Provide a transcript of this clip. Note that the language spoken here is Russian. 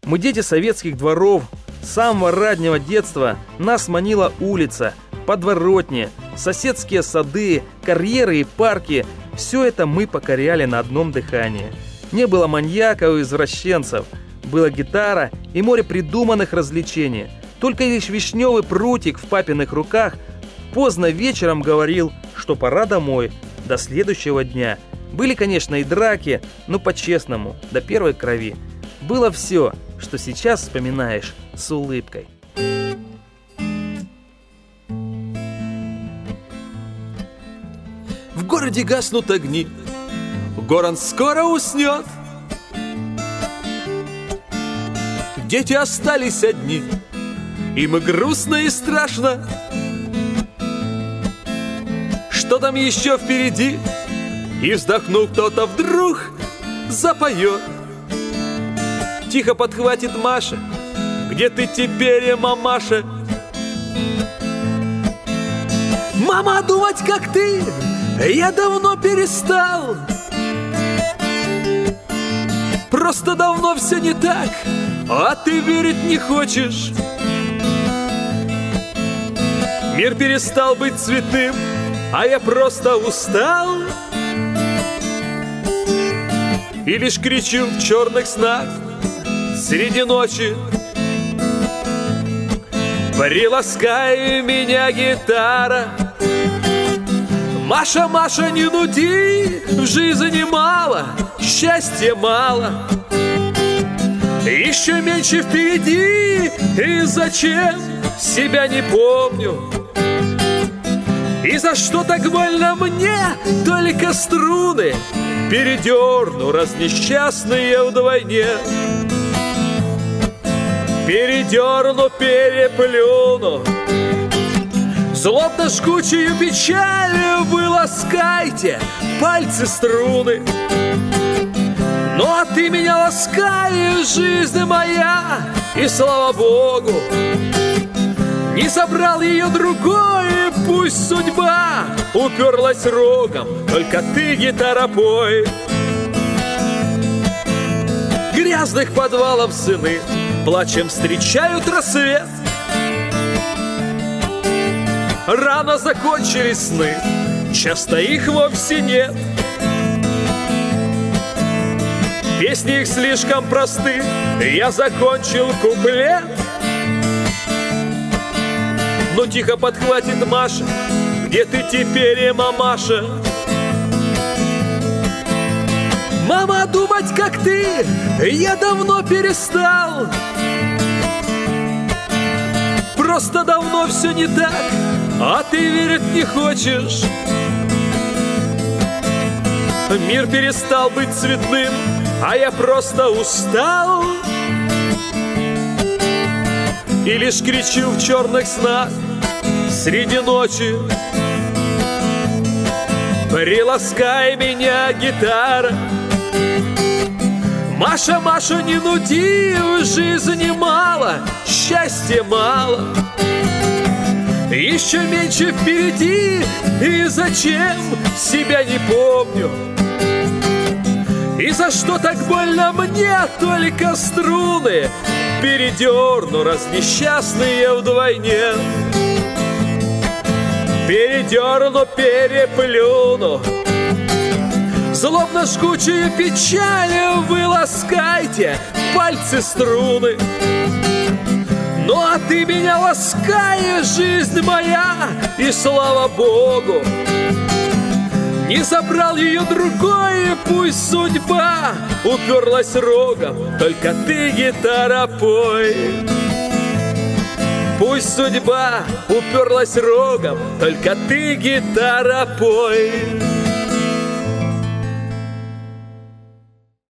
Мы дети советских дворов. С самого раннего детства нас манила улица, подворотни, соседские сады, карьеры и парки. Все это мы покоряли на одном дыхании. Не было маньяков и извращенцев. Была гитара и море придуманных развлечений. Только лишь вишневый прутик в папиных руках поздно вечером говорил, что пора домой, до следующего дня. Были, конечно, и драки, но по-честному, до первой крови. Было все, что сейчас вспоминаешь с улыбкой. В городе гаснут огни, город скоро уснет. Дети остались одни, им и грустно, и страшно. Что там еще впереди? И вздохнув, кто-то вдруг запоет. Тихо подхватит Маша: где ты теперь, мамаша? Мама, думать как ты я давно перестал. Просто давно все не так, а ты верить не хочешь. Мир перестал быть цветным, а я просто устал. И лишь кричу в черных снах среди ночи: приласкай меня, гитара. Маша, Маша, не нуди, в жизни мало, счастья мало, еще меньше впереди. И зачем, себя не помню. И за что так больно мне, только струны передерну, раз несчастные вдвойне. Передерну, переплюну злобно жгучую печаль, вы ласкайте пальцы струны. Ну а ты меня ласкаешь, жизнь моя, и слава Богу, не забрал ее другой. Пусть судьба уперлась рогом, только ты, гитара, пой. Грязных подвалов сыны плачем встречают рассвет. Рано закончились сны, часто их вовсе нет. Песни их слишком просты, я закончил куплет. Но тихо подхватит Маша: где ты теперь, мамаша? Мама, думать как ты я давно перестал. Просто давно все не так, а ты верить не хочешь. Мир перестал быть цветным, а я просто устал. И лишь кричу в черных снах среди ночи: приласкай меня, гитара. Маша, Маша, не нуди, в жизни мало, счастья мало, еще меньше впереди. И зачем, себя не помню. И за что так больно мне, только струны передерну, раз несчастные вдвойне. Передерну, переплюну злобно жгучую печаль, вы ласкайте пальцы струны. Ну а ты меня ласкаешь, жизнь моя, и слава Богу, не забрал ее другой. Пусть судьба уперлась рогом, только ты, гитара, пой. Пусть судьба уперлась рогом, только ты, гитара, пой.